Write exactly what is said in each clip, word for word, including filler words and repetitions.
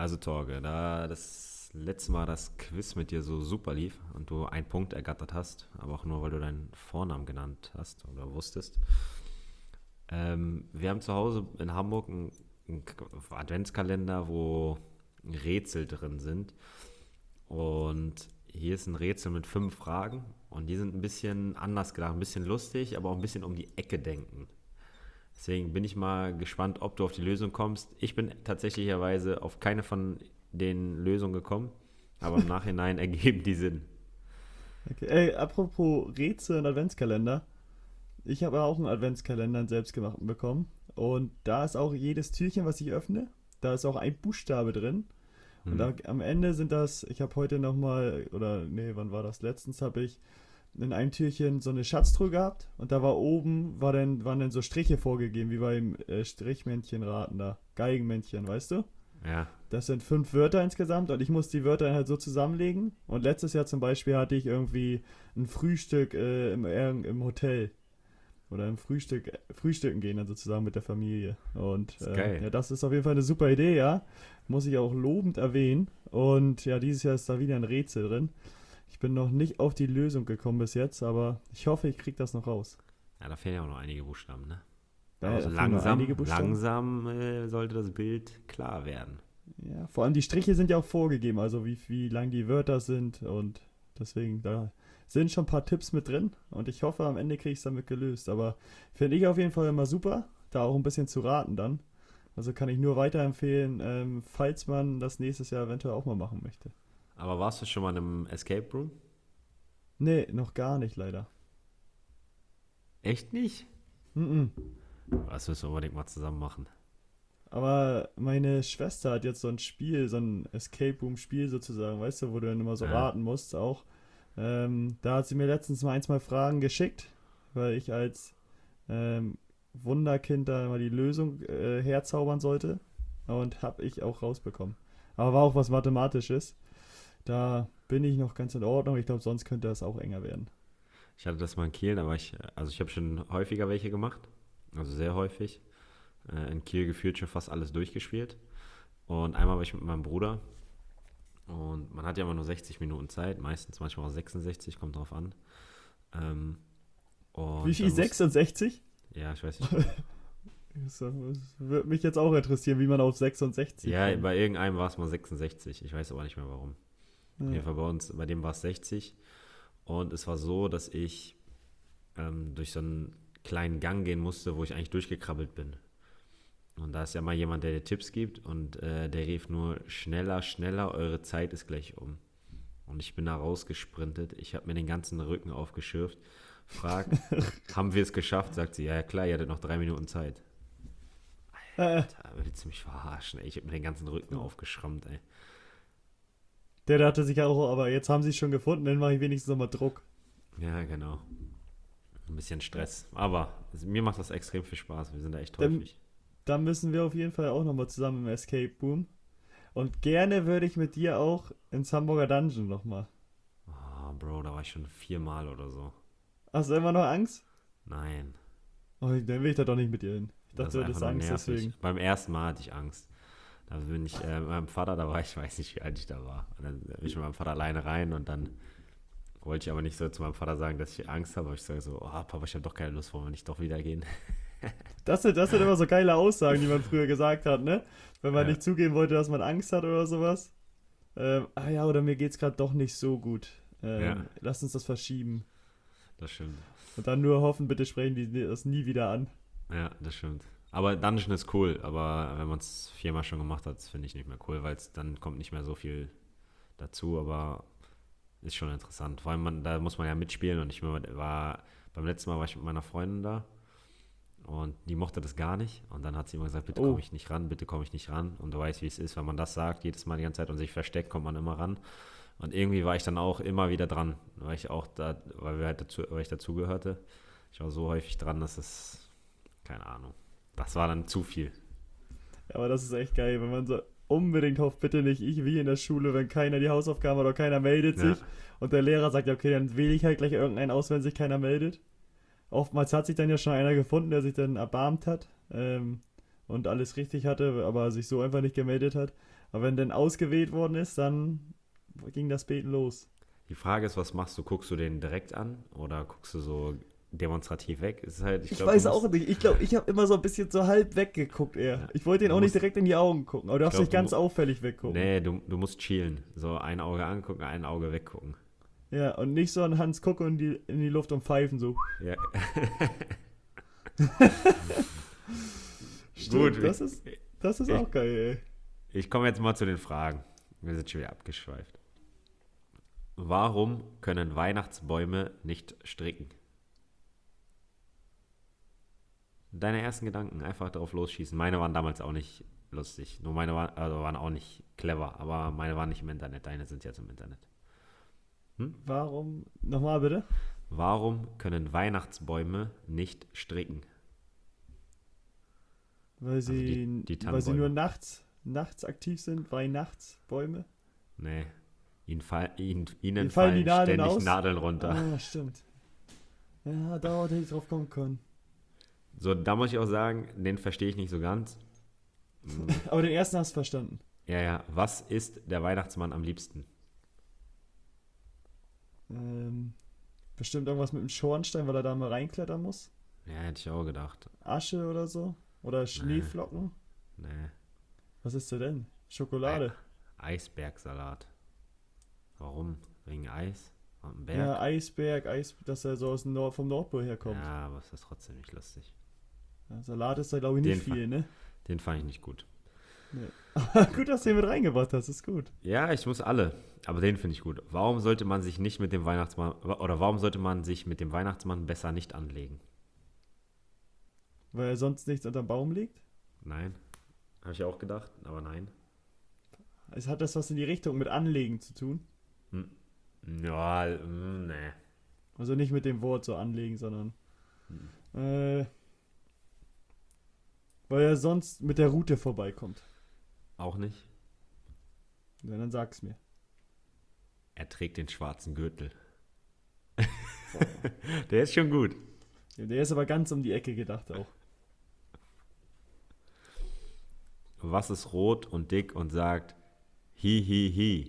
Also Torge, da das letzte Mal das Quiz mit dir so super lief und du einen Punkt ergattert hast, aber auch nur, weil du deinen Vornamen genannt hast oder wusstest. Ähm, wir haben zu Hause in Hamburg einen, einen Adventskalender, wo Rätsel drin sind. Und hier ist ein Rätsel mit fünf Fragen und die sind ein bisschen anders gedacht, ein bisschen lustig, aber auch ein bisschen um die Ecke denken. Deswegen bin ich mal gespannt, ob du auf die Lösung kommst. Ich bin tatsächlicherweise auf keine von den Lösungen gekommen, aber im Nachhinein ergeben die Sinn. Okay. Ey, apropos Rätsel und Adventskalender. Ich habe auch einen Adventskalender, einen selbstgemachten bekommen. Und da ist auch jedes Türchen, was ich öffne, da ist auch ein Buchstabe drin. Und Hm. da, am Ende sind das, ich habe heute nochmal, oder nee, wann war das? Letztens habe ich in einem Türchen so eine Schatztruhe gehabt. Und da war oben, war dann, waren dann so Striche vorgegeben, wie beim äh, Strichmännchenraten da. Geigenmännchen, weißt du? Ja, Das sind fünf Wörter insgesamt und ich muss die Wörter halt so zusammenlegen. Und letztes Jahr zum Beispiel hatte ich irgendwie ein Frühstück äh, im, im Hotel. Oder im Frühstück, Frühstücken gehen dann sozusagen mit der Familie. Und ist äh, geil. ja, das ist auf jeden Fall eine super Idee, ja. Muss ich auch lobend erwähnen. Und ja, dieses Jahr ist da wieder ein Rätsel drin. Ich bin noch nicht auf die Lösung gekommen bis jetzt, aber ich hoffe, ich kriege das noch raus. Ja, da fehlen ja auch noch einige Buchstaben, ne? Aber Äh, so da fehlen nur einige langsam, Buchstaben. langsam äh, sollte das Bild klar werden. Ja, vor allem die Striche sind ja auch vorgegeben, also wie, wie lang die Wörter sind und deswegen, da sind schon ein paar Tipps mit drin und ich hoffe, am Ende kriege ich es damit gelöst. Aber finde ich auf jeden Fall immer super, da auch ein bisschen zu raten dann. Also kann ich nur weiterempfehlen, ähm, falls man das nächstes Jahr eventuell auch mal machen möchte. Aber warst du schon mal in einem Escape Room? Nee, noch gar nicht leider. Echt nicht? Mm-mm. Das müssen wir unbedingt mal zusammen machen. Aber meine Schwester hat jetzt so ein Spiel, so ein Escape Room Spiel sozusagen, weißt du, wo du dann immer so Ja. raten musst auch. Ähm, da hat sie mir letztens mal ein, zwei Fragen geschickt, weil ich als ähm, Wunderkind da mal die Lösung äh, herzaubern sollte. Und habe ich auch rausbekommen. Aber war auch was Mathematisches. Da bin ich noch ganz in Ordnung. Ich glaube, sonst könnte das auch enger werden. Ich hatte das mal in Kiel, aber ich, also ich habe schon häufiger welche gemacht. Also sehr häufig. Äh, in Kiel gefühlt schon fast alles durchgespielt. Und einmal war ich mit meinem Bruder. Und man hat ja immer nur sechzig Minuten Zeit, meistens manchmal auch sechsundsechzig, kommt drauf an. Ähm, Wie und viel? dann muss, sechsundsechzig? ja, ich weiß nicht. Das würde mich jetzt auch interessieren, wie man auf sechsundsechzig Ja, kommt. bei irgendeinem war es mal sechsundsechzig. Ich weiß aber nicht mehr warum. Auf Ja. jeden Fall bei uns, bei dem war es sechzig. Und es war so, dass ich ähm, durch so einen kleinen Gang gehen musste, wo ich eigentlich durchgekrabbelt bin. Und da ist ja mal jemand, der dir Tipps gibt und äh, der rief nur schneller, schneller, eure Zeit ist gleich um. Und ich bin da rausgesprintet. Ich habe mir den ganzen Rücken aufgeschürft. Frag, haben wir es geschafft? Sagt sie, ja, ja klar, ihr hattet noch drei Minuten Zeit. Äh, Da willst du mich verarschen, ey. Ich habe mir den ganzen Rücken aufgeschrammt, ey. der dachte sich auch, aber jetzt haben sie es schon gefunden, dann mache ich wenigstens nochmal Druck. Ja, genau. Ein bisschen Ja. Stress. Aber also, mir macht das extrem viel Spaß. Wir sind da echt Dann, häufig. dann müssen wir auf jeden Fall auch nochmal zusammen im Escape Room. Und gerne würde ich mit dir auch ins Hamburger Dungeon nochmal. Oh, Bro, da war ich schon viermal oder so. Hast du immer noch Angst? Nein, Oh, dann will ich da doch nicht mit dir hin. Ich das dachte, ist du einfach hättest nur Angst nervig. deswegen. Beim ersten Mal hatte ich Angst. Da bin ich äh, mit meinem Vater, da war ich, weiß nicht, wie alt ich da war. Und dann bin ich mit meinem Vater alleine rein und dann wollte ich aber nicht so zu meinem Vater sagen, dass ich Angst habe. Aber ich sage so, oh Papa, ich habe doch keine Lust, wollen wir nicht doch wieder gehen? Das sind, das sind immer so geile Aussagen, die man früher gesagt hat, ne? Wenn man Ja, nicht zugeben wollte, dass man Angst hat oder sowas. Ähm, ah ja, oder mir geht's gerade doch nicht so gut. ja, Ähm, lass uns das verschieben. das stimmt. Und dann nur hoffen, bitte sprechen die das nie wieder an. Ja, das stimmt. Aber Dungeon ist cool, aber wenn man es viermal schon gemacht hat, finde ich nicht mehr cool, weil es dann kommt nicht mehr so viel dazu, aber ist schon interessant. Vor allem, man, da muss man ja mitspielen und ich war, beim letzten Mal war ich mit meiner Freundin da und die mochte das gar nicht und dann hat sie immer gesagt, bitte komme Oh, ich nicht ran, bitte komme ich nicht ran und du weißt, wie es ist, wenn man das sagt, jedes Mal die ganze Zeit und sich versteckt, kommt man immer ran und irgendwie war ich dann auch immer wieder dran, weil ich auch da, weil wir halt dazu, weil ich dazugehörte. Ich war so häufig dran, dass es, keine Ahnung, das war dann zu viel. aber das ist echt geil, wenn man so unbedingt hofft, bitte nicht ich wie in der Schule, wenn keiner die Hausaufgaben hat oder keiner meldet Ja, sich und der Lehrer sagt, ja, okay, dann wähle ich halt gleich irgendeinen aus, wenn sich keiner meldet. Oftmals hat sich dann ja schon einer gefunden, der sich dann erbarmt hat ähm, und alles richtig hatte, aber sich so einfach nicht gemeldet hat. Aber wenn dann ausgewählt worden ist, dann ging das Beten los. Die Frage ist, was machst du? Guckst du den direkt an oder guckst du so demonstrativ weg? Es ist halt, ich Ich glaub, du weiß musst- auch nicht. Ich glaube, ich habe immer so ein bisschen so halb weggeguckt eher. Ja. Ich wollte ihn Du auch nicht musst- direkt in die Augen gucken. Aber du darfst glaub, nicht ganz du mu- auffällig weggucken. Nee, du, du musst chillen. So ein Auge angucken, ein Auge weggucken. Ja, und nicht so an Hans gucken und die, in die Luft und pfeifen so. Ja. Stimmt, Gut, das ist, das ist ich- auch geil, Ich komme jetzt mal zu den Fragen. Wir sind schon wieder abgeschweift. Warum können Weihnachtsbäume nicht stricken? Deine ersten Gedanken, einfach drauf losschießen. Meine waren damals auch nicht lustig. Nur meine waren, also waren auch nicht clever, aber meine waren nicht im Internet. Deine sind jetzt im Internet. ey. Warum? Nochmal bitte? Warum können Weihnachtsbäume nicht stricken? Weil sie, Also die- die weil sie nur Tannenbäume. nachts, nachts aktiv sind, Weihnachtsbäume. Nee. Ihnen, fall, ihnen, ihnen Ihnen fallen fallen die Nadeln ständig aus? Nadeln runter. Ah, stimmt. Ja, da hätte ich drauf kommen können. So, da muss ich auch sagen, den verstehe ich nicht so ganz. Hm, Aber den ersten hast du verstanden. Ja, ja. Was isst der Weihnachtsmann am liebsten? Ähm, bestimmt irgendwas mit dem Schornstein, weil er da mal reinklettern muss. Ja, hätte ich auch gedacht. Asche oder so. Oder Schneeflocken. Nee. Was ist der denn? Schokolade. Eisbergsalat. Warum? Wegen Eis? Am Berg? Ja, Eisberg, Eis, dass er so aus dem Nord vom Nordpol herkommt. Ja, aber es ist trotzdem nicht lustig. Ja, Salat ist da, glaube ich, nicht Den viel, ne? Den fand ich nicht gut. Gut, dass du ihn mit reingebracht hast, ist gut. Ja, ich muss alle. Aber den finde ich gut. Warum sollte man sich nicht mit dem Weihnachtsmann oder warum sollte man sich mit dem Weihnachtsmann besser nicht anlegen? Weil er sonst nichts unterm Baum liegt. Nein. Habe ich auch gedacht, aber nein. Es hat das was in die Richtung mit Anlegen zu tun. Hm. Ja, mm, nee. Also nicht mit dem Wort so anlegen, sondern äh, weil er sonst mit der Route vorbeikommt. Auch nicht. Ja, dann sag's mir. Er trägt den schwarzen Gürtel. Der ist schon gut. Ja, der ist aber ganz um die Ecke gedacht auch. Was ist rot und dick und sagt hi hi hi?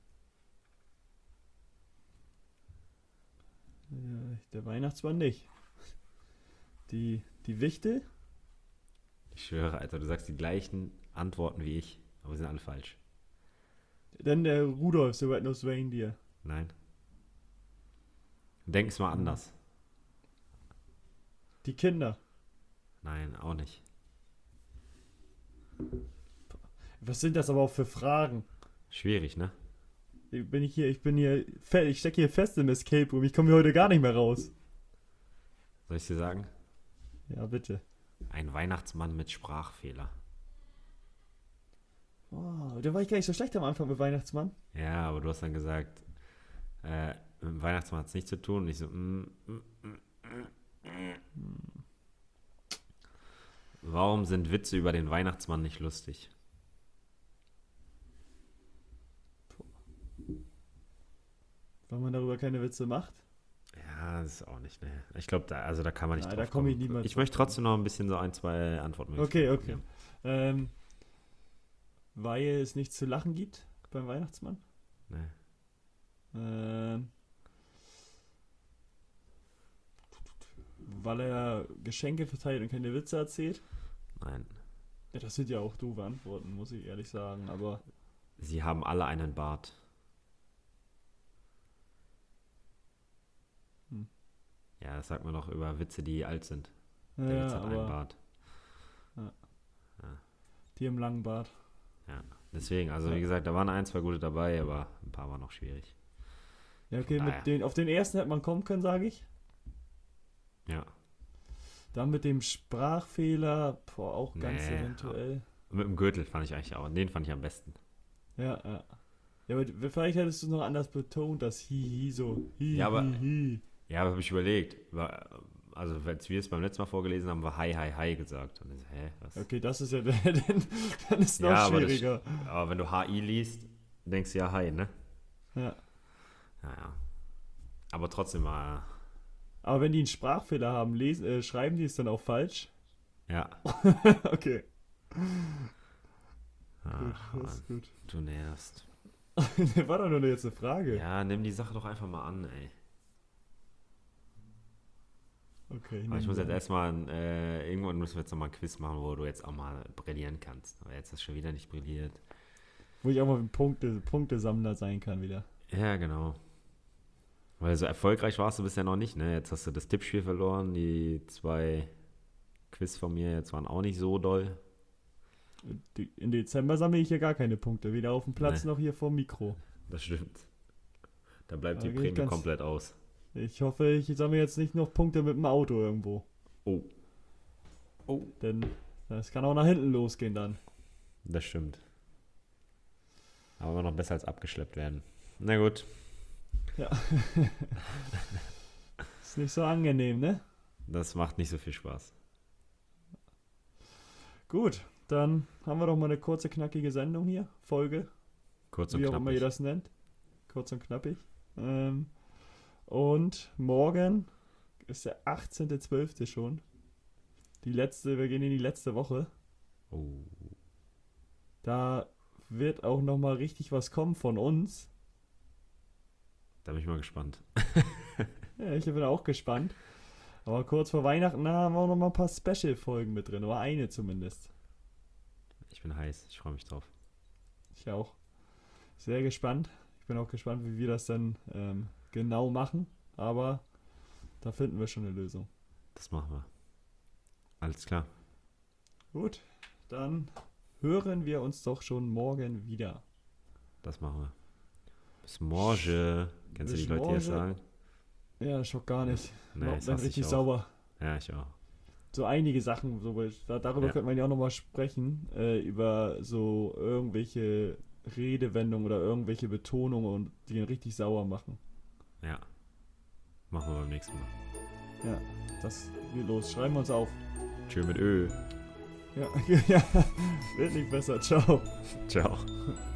Ja, der Weihnachtsmann nicht. Die, die Wichte? Ich schwöre, Alter, du sagst die gleichen Antworten wie ich, aber sie sind alle falsch. Dann der Rudolf, the Red-Nosed Reindeer. Nein. Denk's mal anders. Die Kinder. Nein, auch nicht. Was sind das aber auch für Fragen? Schwierig, ne? Bin ich hier, ich bin hier, fe- ich stecke hier fest im Escape Room. Ich komme hier heute gar nicht mehr raus. Soll ich dir sagen? Ja, bitte. Ein Weihnachtsmann mit Sprachfehler. Oh, da war ich gar nicht so schlecht am Anfang mit Weihnachtsmann. Ja, aber du hast dann gesagt, äh, mit dem Weihnachtsmann hat es nichts zu tun. Und ich so, mm, mm, mm, mm, mm. Warum sind Witze über den Weihnachtsmann nicht lustig? Weil man darüber keine Witze macht. Ja, das ist auch nicht, ne? Ich glaube, da, also da kann man nicht Nein, drauf da komm ich kommen. niemals Ich drauf. möchte trotzdem noch ein bisschen so ein, zwei Antworten. Okay, okay. Ähm, weil es nichts zu lachen gibt beim Weihnachtsmann. Nee. Ähm, weil er Geschenke verteilt und keine Witze erzählt. Nein. Ja, das sind ja auch doofe Antworten, muss ich ehrlich sagen. Aber Sie haben alle einen Bart. Hm. Ja, das sagt man doch über Witze, die alt sind. Der ja, Witz hat einen aber Bart. die im langen Bart. Ja, deswegen, also Ja. wie gesagt, da waren ein, zwei gute dabei, aber ein paar waren noch schwierig. Ja, okay, Naja. mit den, auf den ersten hätte man kommen können, sage ich. Ja. Dann mit dem Sprachfehler, boah, auch ganz Nee. eventuell. Und mit dem Gürtel fand ich eigentlich auch, den fand ich am besten. Ja, ja. Ja, aber vielleicht hättest du noch anders betont, das Hihi so. Hi, Ja, aber- hi, hi. Ja, aber habe ich überlegt. War, also, als wir es beim letzten Mal vorgelesen haben, war Hi, Hi, Hi gesagt. Und ich so, hä, was? Okay, das ist ja, dann, dann ist noch Ja, aber das- schwieriger. Aber wenn du H I liest, denkst du ja Hi, ne? Ja. Naja. Aber trotzdem war, Aber wenn die einen Sprachfehler haben, lesen, äh, schreiben die es dann auch falsch? ja. Okay. Ach, gut, das Mann, ist gut. du nervst. War doch nur jetzt eine Frage. Ja, nimm die Sache doch einfach mal an, ey. Okay, Aber ich nehmen muss wir jetzt an. erstmal, äh, irgendwann müssen wir jetzt nochmal ein Quiz machen, wo du jetzt auch mal brillieren kannst. Aber jetzt hast du schon wieder nicht brilliert. Wo ich auch mal ein Punkte, Punktesammler sein kann wieder. Ja, genau. Weil so erfolgreich warst du bisher noch nicht, ne? Jetzt hast du das Tippspiel verloren. Die zwei Quiz von mir jetzt waren auch nicht so doll. Die- In Dezember sammle ich hier gar keine Punkte. Weder auf dem Platz Nee. noch hier vor dem Mikro. Das stimmt. Da bleibt Da die geh ich Prämie ganz- komplett aus. Ich hoffe, ich sammle jetzt nicht noch Punkte mit dem Auto irgendwo. Oh. Oh. Denn das kann auch nach hinten losgehen dann. Das stimmt. Aber immer noch besser als abgeschleppt werden. Na gut. Ist nicht so angenehm, ne? Das macht nicht so viel Spaß. Gut, dann haben wir doch mal eine kurze, knackige Sendung hier. Folge, Kurz und wie auch immer ihr knapp. das nennt. Kurz und knappig. Ähm, und morgen ist der achtzehnter zwölfte schon. Die letzte, wir gehen in die letzte Woche. Oh. Da wird auch nochmal richtig was kommen von uns. Da bin ich mal gespannt. Ja, ich bin auch gespannt. Aber kurz vor Weihnachten haben wir auch noch mal ein paar Special-Folgen mit drin. Oder eine zumindest. Ich bin heiß. Ich freue mich drauf. Ich auch. Sehr gespannt. Ich bin auch gespannt, wie wir das dann ähm, genau machen. Aber da finden wir schon eine Lösung. Das machen wir. Alles klar. Gut, dann hören wir uns doch schon morgen wieder. Das machen wir. Bis morgen. Kennst du die Bis Leute, die das morgen. sagen? Ja, das schockt gar nicht. Nee, Ich das bin hasse ich richtig auch. sauer. Ja, ich auch. So einige Sachen, so, da- darüber Ja. könnte man ja auch nochmal sprechen, äh, über so irgendwelche Redewendungen oder irgendwelche Betonungen, und die ihn richtig sauer machen. Ja. Machen wir beim nächsten Mal. Ja, das geht los. Schreiben wir uns auf. Tschö mit Ö. Ja, ja, wird nicht besser. Ciao. Ciao.